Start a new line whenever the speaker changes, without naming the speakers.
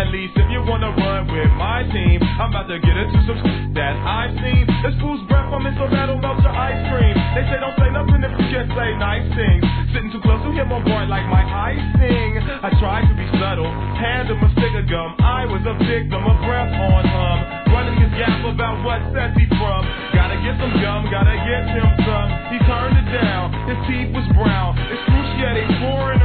at least if you wanna run with my team. I'm about to get into some that I've seen. This fool's breath, I'm in so that'll melt your ice cream. They say don't say nothing if you can't say nice things. Sitting too close to him, my boy, like my icing. I tried to be subtle, hand him a stick of gum. I was a victim of breath on hum. Running his gap about what set he from. Gotta get some gum, gotta get him some. He turned it down, his teeth was brown. Excruciating, pouring